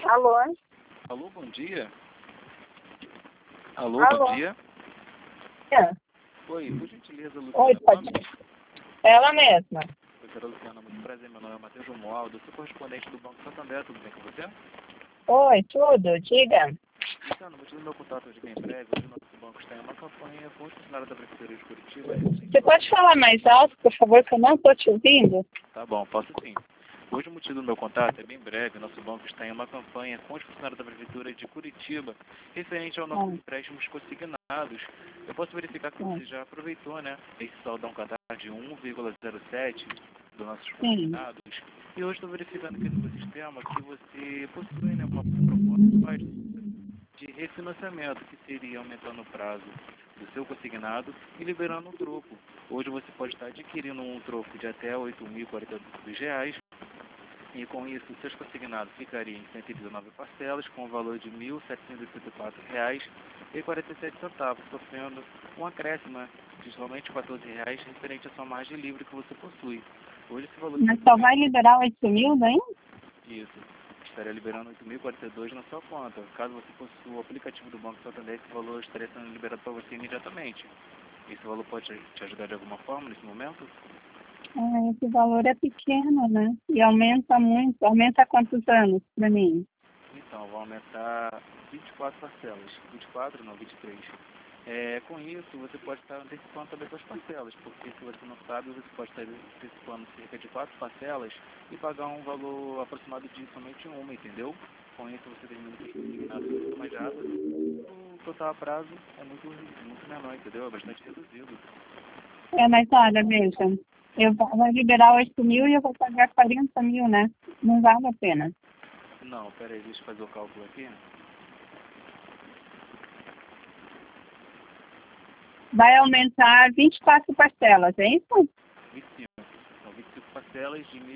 Alô? Alô, bom dia. Alô, Alô? bom dia. É. Oi, por gentileza, Luciana. Oi, pode. Ela mesma. Doutora Luciana, muito prazer, meu nome é Matheus Romualdo, sou correspondente do Banco Santander, tudo bem com você? Oi, tudo? Diga. Luciana, o motivo do meu contato hoje bem breve, hoje o nosso banco está em uma campanha com os funcionários da Prefeitura de Curitiba. Você pode falar mais alto, por favor, que eu não estou te ouvindo? Tá bom, posso sim. Hoje o motivo do meu contato é bem breve, nosso banco está em uma campanha com os funcionários da Prefeitura de Curitiba, referente aos nossos empréstimos consignados. Eu posso verificar que você já aproveitou, né, esse saldão Qatar de 1,07 dos nossos consignados. E hoje estou verificando aqui no meu sistema que você possui, né, uma proposta de refinanciamento, que seria aumentando o prazo do seu consignado e liberando um troco. Hoje você pode estar adquirindo um troco de até R$ 8.042, e com isso seus consignados ficariam em 119 parcelas, com o valor de R$ 1.754,47, sofrendo um acréscimo de somente R$ 14 referente à sua margem livre que você possui. Hoje esse valor... Mas só vai liberar 8.000 daí? Isso. Estaria liberando R$ 8.042 na sua conta. Caso você possua o aplicativo do Banco Santander, esse valor estaria sendo liberado para você imediatamente. Esse valor pode te ajudar de alguma forma nesse momento? Esse valor é pequeno, né? E aumenta muito. Aumenta quantos anos para mim? Então, vou aumentar 24 parcelas. 24, não, 23. Com isso, você pode estar antecipando também suas parcelas, porque se você não sabe, você pode estar antecipando cerca de 4 parcelas e pagar um valor aproximado de somente uma, entendeu? Com isso, você termina os consignados muito mais rápido. O total a prazo é muito menor, entendeu? É bastante reduzido. Mas olha, veja, vai liberar 8.000 e eu vou pagar 40.000, né? Não vale a pena. Não, peraí, deixa eu fazer o cálculo aqui. Vai aumentar 24 parcelas, é isso? 25. São 25 parcelas de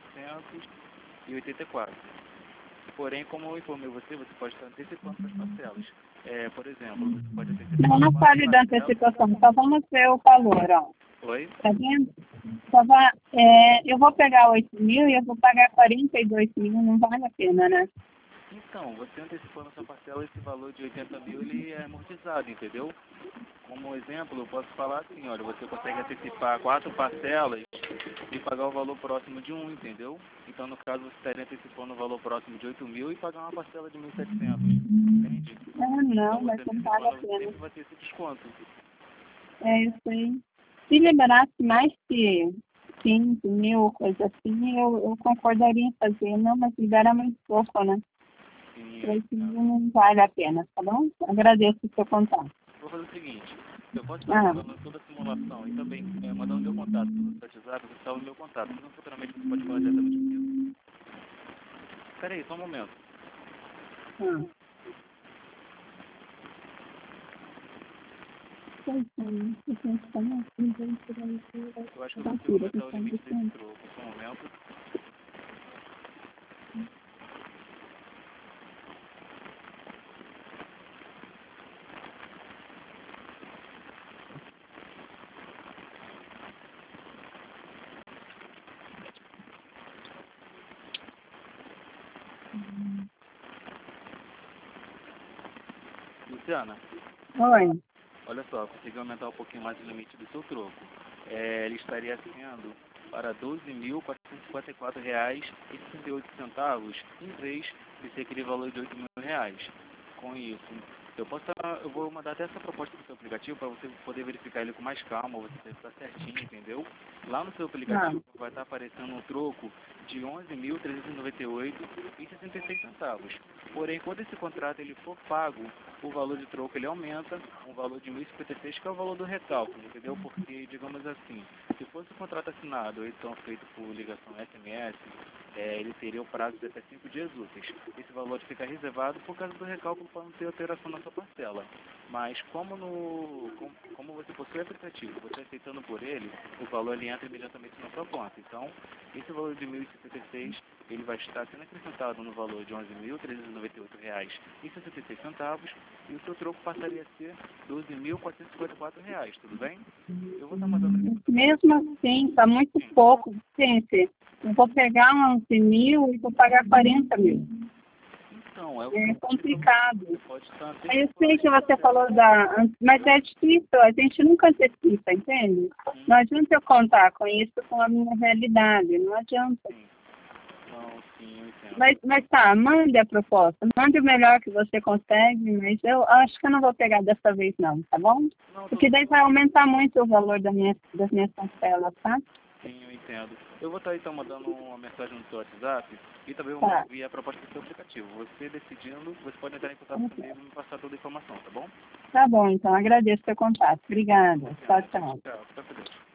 1.784. Porém, como eu informei você pode estar antecipando suas parcelas. Por exemplo, você pode antecipar... Não fale da antecipação, só vamos ver o valor, ó. Oi? Tá vendo? Eu vou pegar 8.000 e eu vou pagar 42.000, não vale a pena, né? Então, você antecipando sua parcela, esse valor de 80.000, ele é amortizado, entendeu? Como exemplo, eu posso falar assim, olha, você consegue antecipar 4 parcelas e pagar o valor próximo de 1, entendeu? Então, no caso, você estaria antecipando o valor próximo de 8.000 e pagar uma parcela de 1.700, entende? Não, Então, mas você não vale a antecipando, pena. sempre vai ter esse desconto. Eu sei. Se liberasse mais que 5.000, coisa assim, eu concordaria em fazer. Não, mas libera muito pouco, né? Sim, 8.000 não vale a pena, tá bom? Agradeço o seu contato. vou fazer o seguinte, eu posso estar mandando toda a simulação e também mandando meu contato pelo WhatsApp, você salva o meu contato. Senão, futuramente, você pode falar diretamente comigo. Peraí, só um momento. Eu acho que eu consigo aumentar o limite desse troco. Só um momento. Luciana, Oi. olha só, consegui aumentar um pouquinho mais o limite do seu troco. Ele estaria sendo para R$ 12.454,68, em vez de ser aquele valor de R$ 8.000. Com isso, eu vou mandar até essa proposta para o seu aplicativo para você poder verificar ele com mais calma, você verificar certinho, entendeu? Lá no seu aplicativo vai estar aparecendo um troco de R$ 11.398,66. Porém, quando esse contrato ele for pago, o valor de troco ele aumenta, um valor de 1.056, que é o valor do recálculo, entendeu? Porque, digamos assim, se fosse um contrato assinado ou então feito por ligação SMS, ele teria o prazo de até 5 dias úteis. Esse valor fica reservado por causa do recálculo para não ter alteração na sua parcela. Mas como você possui o aplicativo, você aceitando por ele, o valor ele entra imediatamente na sua conta. Então, esse valor de 1.056, ele vai estar sendo acrescentado no valor de R$ 11.398,66 e o seu troco passaria a ser R$ 12.454, tudo bem? Eu vou estar mandando... Mesmo assim, está muito pouco, gente. Eu vou pegar 11.000 e vou pagar 40.000. Não, É complicado. pode estar Eu sei que você falou mas é difícil, a gente nunca antecipa, entende? Não adianta eu contar com isso com a minha realidade, não adianta. Sim. Não, sim, eu entendo. Mas tá, mande a proposta, mande o melhor que você consegue, mas eu acho que eu não vou pegar dessa vez não, tá bom? Não, Porque daí vai aumentar muito o valor das minhas parcelas, tá? sim, eu entendo. Eu vou estar então mandando uma mensagem no seu WhatsApp e também vou Tá. enviar a proposta do seu aplicativo. Você decidindo, você pode entrar em contato comigo e me passar toda a informação, tá bom? Tá bom, então agradeço o seu contato. Obrigada. Tchau, tchau. Tchau, fica com Deus.